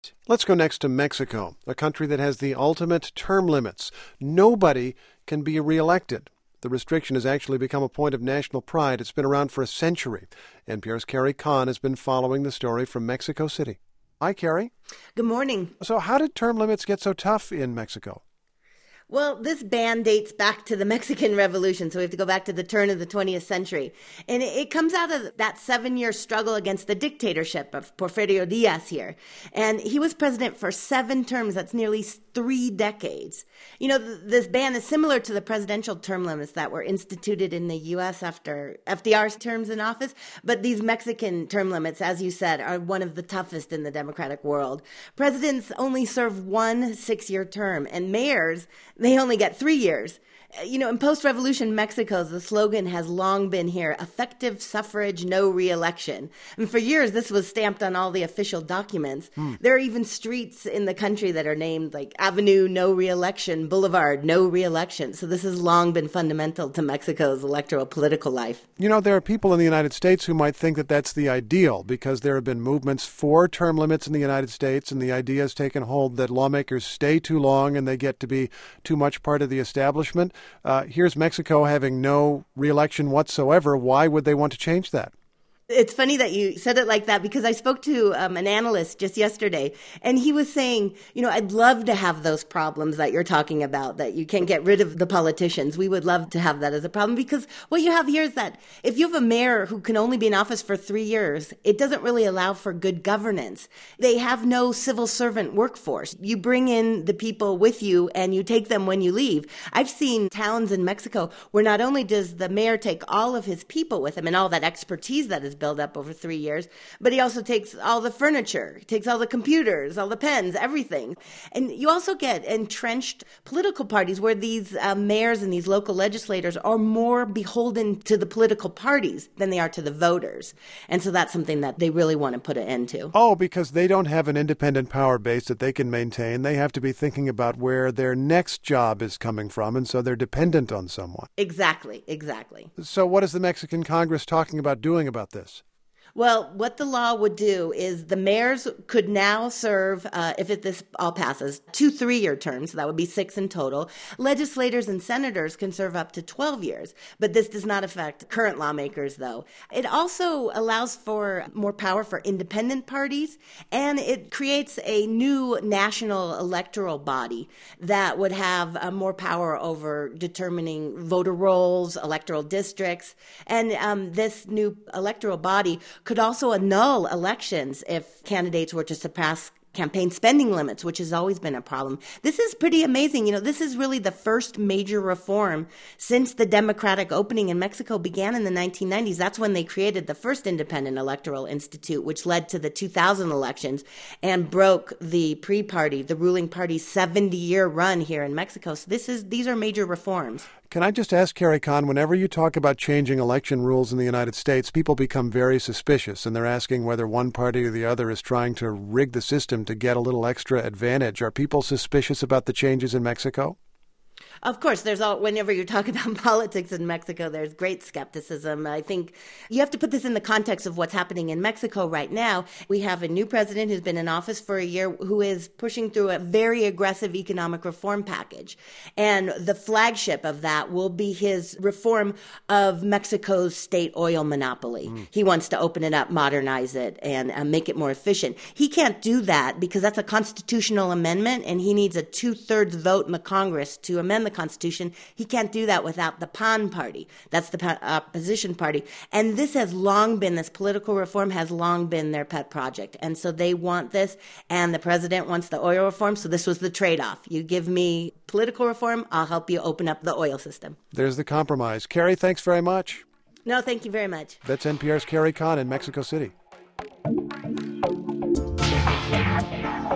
Let's go next to Mexico, a country that has the ultimate term limits. Nobody can be reelected. The restriction has actually become a point of national pride. It's been around for a century. NPR's Carrie Kahn has been following the story from Mexico City. Hi, Carrie. Good morning. So how did term limits get so tough in Mexico? Well, this ban dates back to the Mexican Revolution, so we have to go back to the turn of the 20th century. And it comes out of that 7-year struggle against the dictatorship of Porfirio Diaz here. And he was president for 7 terms. That's nearly 3 decades. You know, this ban is similar to the presidential term limits that were instituted in the U.S. after FDR's terms in office. But these Mexican term limits, as you said, are one of the toughest in the democratic world. Presidents only serve 1 6-year term, and mayors, they only get 3 years. You know, in post-revolution Mexico, the slogan has long been here, effective suffrage, no re-election. And for years, this was stamped on all the official documents. There are even streets in the country that are named like Avenue, no re-election, Boulevard, no re-election. So this has long been fundamental to Mexico's electoral political life. You know, there are people in the United States who might think that that's the ideal because there have been movements for term limits in the United States, and the idea has taken hold that lawmakers stay too long and they get to be too much part of the establishment. Here's Mexico having no re-election whatsoever. Why would they want to change that? It's funny that you said it like that because I spoke to an analyst just yesterday, and he was saying, you know, I'd love to have those problems that you're talking about, that you can't get rid of the politicians. We would love to have that as a problem because what you have here is that if you have a mayor who can only be in office for 3 years, it doesn't really allow for good governance. They have no civil servant workforce. You bring in the people with you and you take them when you leave. I've seen towns in Mexico where not only does the mayor take all of his people with him and all that expertise that is built up over 3 years, but he also takes all the furniture, takes all the computers, all the pens, everything. And you also get entrenched political parties where these mayors and these local legislators are more beholden to the political parties than they are to the voters. And so that's something that they really want to put an end to. Oh, because they don't have an independent power base that they can maintain. They have to be thinking about where their next job is coming from, and so they're dependent on someone. Exactly. So what is the Mexican Congress talking about doing about this? Well, what the law would do is the mayors could now serve, this all passes, 2 3-year terms. So that would be 6 in total. Legislators and senators can serve up to 12 years. But this does not affect current lawmakers, though. It also allows for more power for independent parties, and it creates a new national electoral body that would have more power over determining voter rolls, electoral districts. And this new electoral body could also annul elections if candidates were to surpass campaign spending limits, which has always been a problem. This is pretty amazing. You know, this is really the first major reform since the democratic opening in Mexico began in the 1990s. That's when they created the first independent electoral institute, which led to the 2000 elections and broke the pre-party, the ruling party's 70-year run here in Mexico. So these are major reforms. Can I just ask, Carrie Kahn, whenever you talk about changing election rules in the United States, people become very suspicious, and they're asking whether one party or the other is trying to rig the system to get a little extra advantage. Are people suspicious about the changes in Mexico? Of course, whenever you talk about politics in Mexico, there's great skepticism. I think you have to put this in the context of what's happening in Mexico right now. We have a new president who's been in office for a year who is pushing through a very aggressive economic reform package. And the flagship of that will be his reform of Mexico's state oil monopoly. He wants to open it up, modernize it, and make it more efficient. He can't do that because that's a constitutional amendment, and he needs a 2/3 vote in the Congress to amend the Constitution. He can't do that without the PAN party. That's the opposition party. And this political reform has long been their pet project. And so they want this, and the president wants the oil reform. So this was the trade-off. You give me political reform, I'll help you open up the oil system. There's the compromise. Carrie, thanks very much. No, thank you very much. That's NPR's Carrie Kahn in Mexico City.